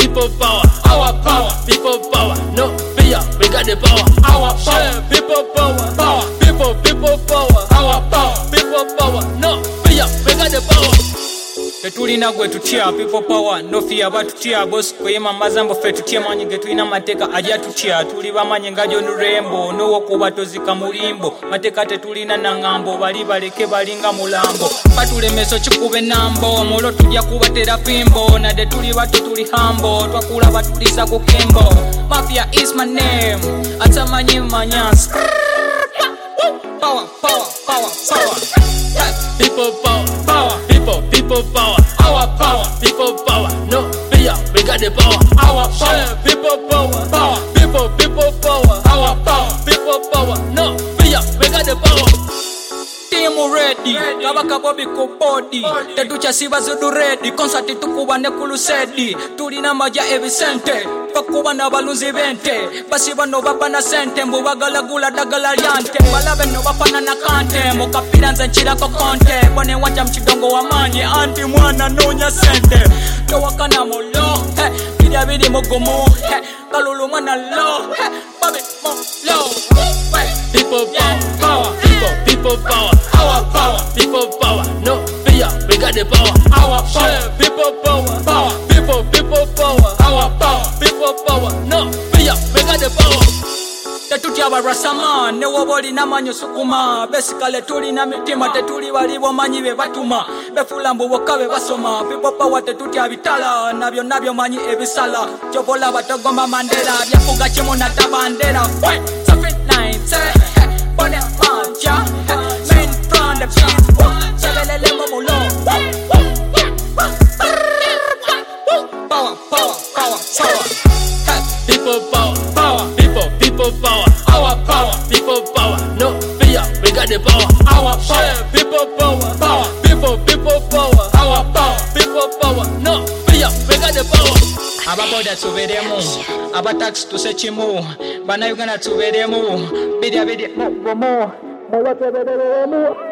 people power. Our power. People power. No fear. We got the power. Our power. People power. Power. People power. Our power. People power. No fear. We got the power. Tetulina gwe tutya people power no fear batutya boss kwema mazambo fe tutya manyi getulina mateka aja tutya tuli bamanyi ngajo nurembo no wokuba tozika mulimbo mateka tetulina nangambo bali baleke balinga mulambo batulemeso kikube nambo mulo tujja kubatera pimbo na de tuli batu tuli hambo twakula batulisa ku kimbo mafia is my name atamanyi manyans power power power power people power. Power. People power. Our power. People power. No fear. We got the power. Our power. People power. Power. People power. Our power. People power. No fear. We got the power. Team ready, kabaka bobi ko body. Tetucha siba zudu ready. Concert tukuba ne kulusedi. Tulina maja Vicente. Pakuba na balunzi vente. Basiba no baba na sente. Mbugala gula dagala liante. Balabe no bapana na kante. Mokapira nzanchira ko konte. Bone wanja mchidongo wa manyi. Anti mwana nonya sente. Towaka na molo. Bidia bidi mogomo. Kalulu mwana lo. Babi mo lo. People power. People power. Our power. People power. No fear. We got the power. Our power. People power. Power. People power. Our power. People power. No fear. We got the power. Tetutya barasama ne woboli na manyo sukuma basically tuli na mitima tetuli balibo manyi be batuma befula mbu bokabe basoma people power tetutya bitala nabyo manyi ebisala chobola batogomba mandela byafuga chimo na tabandera Traffic 9 bone manja main from the beat sebelele momulo power power power power people power. People power. Our power. People power. No fear. We got the power. Our power. People power. Power. People power. Our power. People power. No fear. We got the power. Ababoda tuberemu abatax tusechimu bana Uganda tuberemu bidia mo tuberemu